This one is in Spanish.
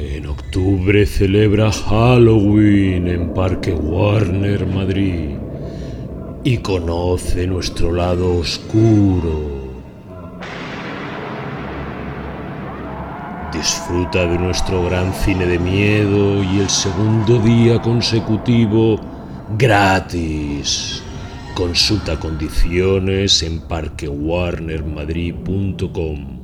En octubre celebra Halloween en Parque Warner Madrid y conoce nuestro lado oscuro. Disfruta de nuestro gran cine de miedo y el segundo día consecutivo gratis. Consulta condiciones en parquewarnermadrid.com.